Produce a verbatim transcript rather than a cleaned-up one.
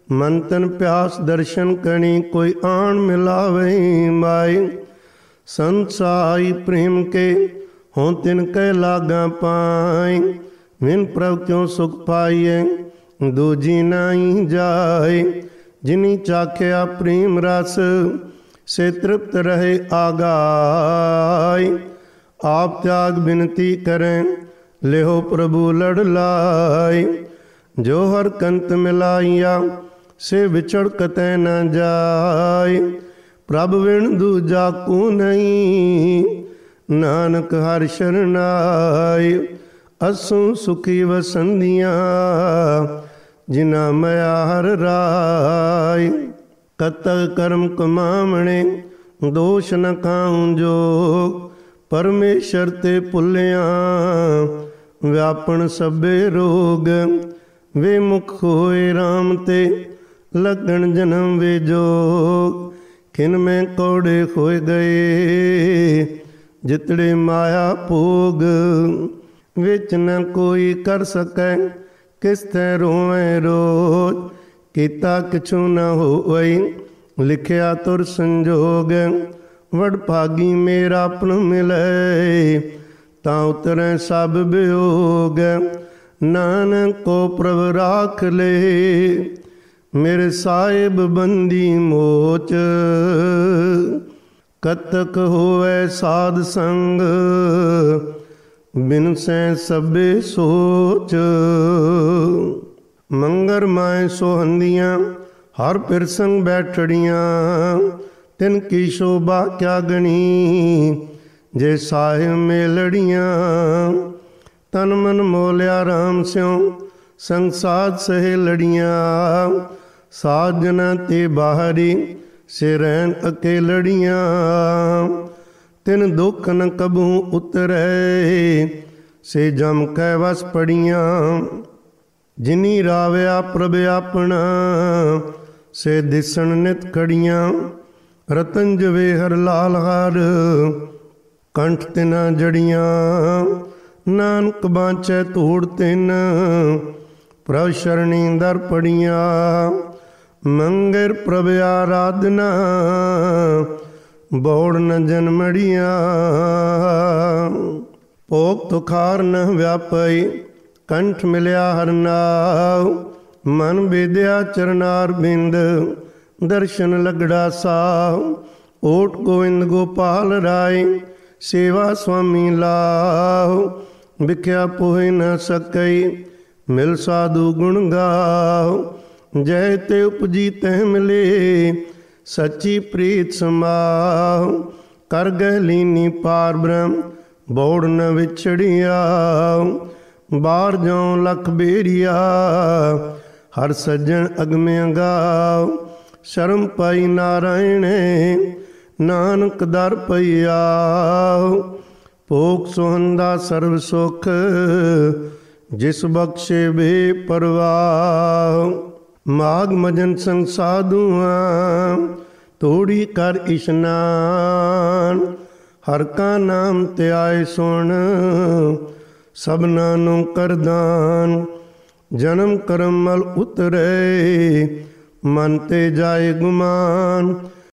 मन तन प्यास दर्शन कणी कोई आन मिलावे माई। संसाई प्रेम के हों तिन कै लागा पाई। विन प्रभ क्यों सुख पाइए दूजी नाई जाए। जिनी चाख्या प्रेम रस से तृप्त रहे आगाय। आप त्याग बिनती करें लेहो प्रभु लड़ लाए। जो हर कंत मिलाइया से विछड़ कतै न जाय। प्रभ विण दूजा को नहीं नानक हर शरणाय। असु सुखी वसंदियाँ जिना मया हर राय। कतक कर्म कमावणे दोष न खाऊं जोग। परमेश्वर ते भुलिया व्यापन सभे रोग। वे मुख होए राम ते लगन जन्म वे जोग। खिन में कौड़े खोए गए जितड़े माया भोग। विच न कोई कर सकै किस तै रोवै रोज। कीता किछु न होई लिखिया तुर संजोग। वड भागी मेरा अपन मिले ता उतरै सब वियोग। नानक को प्रभ राख ले मेरे साहिब बंदी मोच। कतक होवै साध संग बिन सै सबे सोच। मंगर माए सोहंदियाँ हर पिरसंग बैठड़ियाँ। तिन की शोभा क्या गणी जे साहिब मेलड़ियाँ। तन मन मोलिया राम स्यों संसाद सहे लड़ियाँ। साजना ते बाहरी से रैन अकेलड़ियाँ। तिन दुख न कबू उतरे से जम कै वस पड़ियाँ। जिनी रावया प्रभ अपना से दिसन नित खड़ियाँ। रतन जवे हर लाल हार कंठ तिना जड़ियाँ। नानक बाँचै तोड़ तिन प्रभ शरणी दर पड़ियाँ। मंगर प्रभ आराधना बौड़ न जन्मड़ियाँ। भोग तुखार न व्यापई कंठ मिलिया हर नाव। मन बेदया चरनार बिंद दर्शन लगड़ा साव। ओट गोविंद गोपाल राय सेवा स्वामी लाव। बिख्या पोहे न सकई मिल साधु गुण गाव। जय ते उपजी तह मिले सच्ची प्रीत समाव। कर गह लीनी पार ब्रह्म बौड़ न विछड़िया। बार जाऊं लख बेरिया हर सज्जन अगमे गाव। शर्म पाई नारायण नानक दर पईया। भोग सोहंदा सर्व सुख जिस बख्शे बे परवाह। माघ मजन संग साधुआं तोड़ी कर इशनान। हर का नाम ते आए सुन सबना नु करदान। जन्म करम मल उतरे मन ते जाए गुमान।